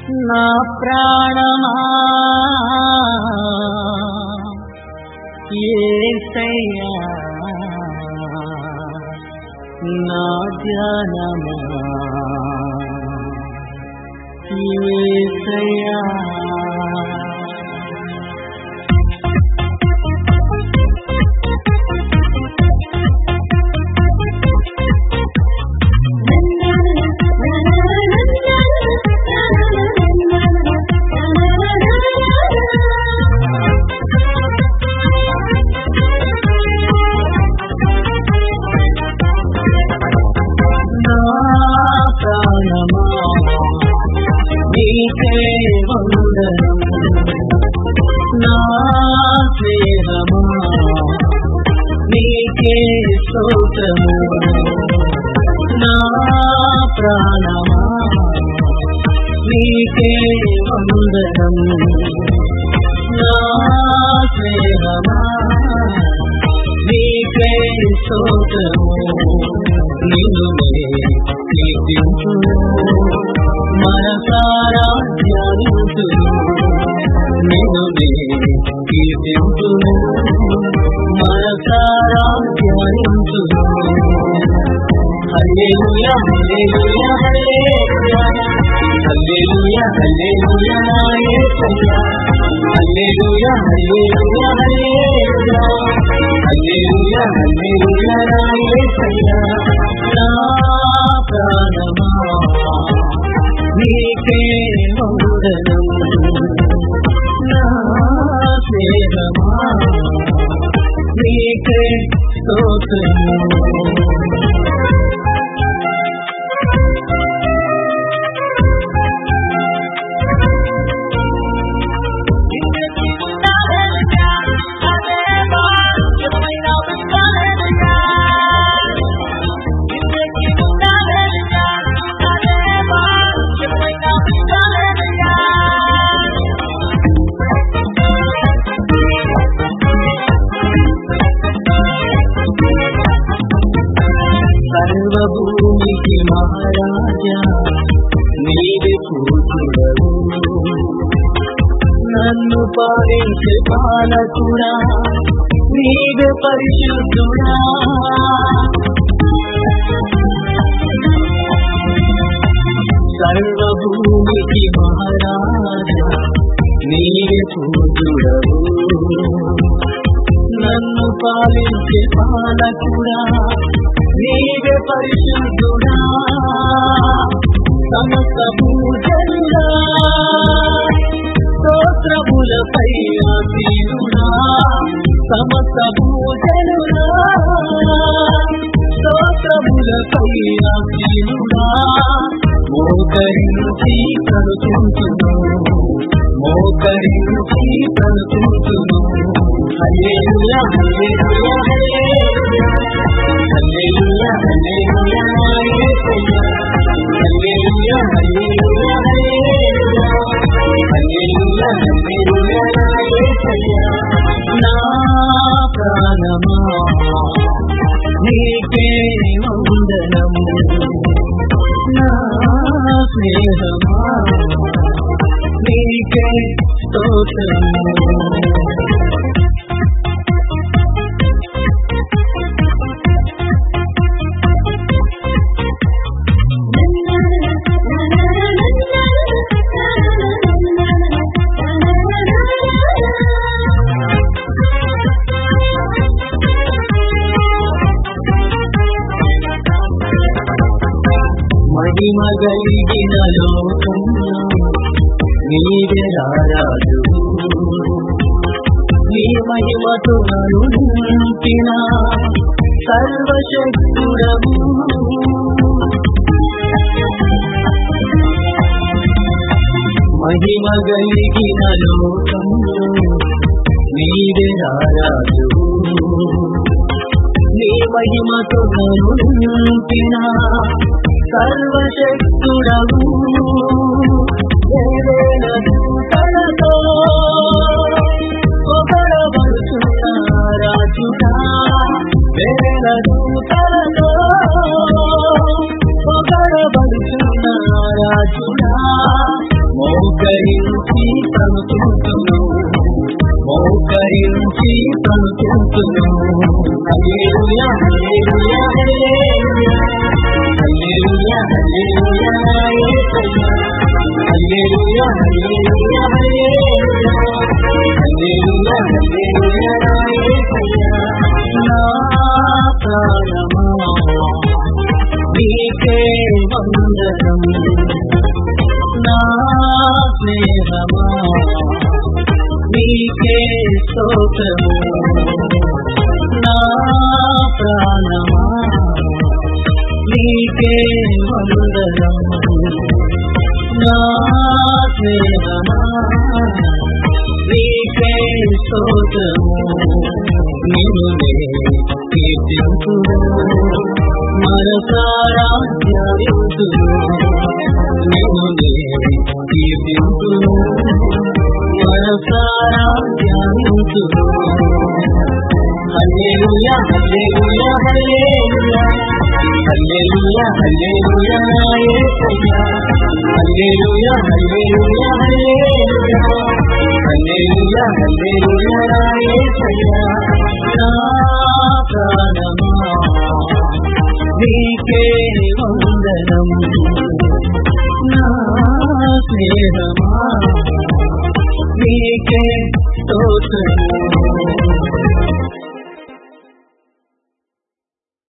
నా ప్రాణమా యేసయ్యా నా ధ్యానమా యేసయ్యా నీకే వందనం నా స్నేహమా నీకే స్తోత్రము నా ప్రాణమా నీకే వందనం నా స్నేహమా నీకే స్తోత్రము నిన్నునే కీర్తించును మనసారా ధ్యానించును నిన్నునే కీర్తించును మనసారా ధ్యానించును హల్లెలూయా హల్లెలూయా హల్లెలూయా హల్లెలూయా యేసయ్యా హల్లెలూయా హల్లెలూయా హల్లెలూయా హల్లెలూయా యేసయ్యా నా ప్రాణమా నీకే వందనం నా స్నేహమా నీకే స్తోత్రము సర్వభూమికి మహారాజా నీవే పూజుడవు నన్ను పాలించే పాలకుడా నీవే పరిశుద్ధుడా సర్వభూమికి మహారాజా నీవే పూజుడవు నన్ను పాలించే పాలకుడా నీవే పరిశుద్ధుడా సమస్త పూజలుడా స్తోత్రములపై ఆసీనుడా సమస్త పూజలుడా స్తోత్రములపై ఆసీనుడా మోకరించి కనుచుంటును మోకరించి కనుచుంటును హల్లెలూయా హల్లెలూయా హల్లెలూయా హల్లెలూయా యేసయ్యా హల్లెలూయా హల్లెలూయా హల్లెలూయా హల్లెలూయా యేసయ్యా నా ప్రాణమా నీకే వందనం నా స్నేహమా నీకే స్తోత్రము మహిమ కలిగిన లోకంలో నీవే రారాజు నీ మహిమతో నన్ను నింపిన సర్వశక్తుడవు మహిమ కలిగిన లోకంలో నీవే రారాజు నీ మహిమతో నన్ను నింపిన సర్వశక్తుడవు వేవేల దూతలతో పొగడబడుతున్న రాజుడా వేవేల దూతలతో పొగడబడుతున్న రాజుడా మోకరించి ప్రణుతింతును మోకరించి ప్రణుతింతును హల్లెలూయా హల్లెలూయా హల్లెలూయా హల్లెలూయా హల్లెలూయా హల్లెలూయా హల్లెలూయా హల్లెలూయా నా ప్రాణమా నీకే వందనం నా స్నేహమా నీకే స్తోత్రము నా ప్రాణమా నీకే వందనం నా స్నేహమా నీకే స్తోత్రము నిన్నే కీర్తింతును మనసారా ధ్యానింతును నిన్నే కీర్తింతును మనసారా ధ్యానింతును హల్లెలూయా హల్లెలూయా హల్లెలూయా హల్లెలూయా యేసయ్యా హల్లెలూయా హల్లెలూయా హల్లెలూయా హల్లెలూయా యేసయ్యా నా ప్రాణమా నీకే వందనం నా స్నేహమా నీకే స్తోత్రము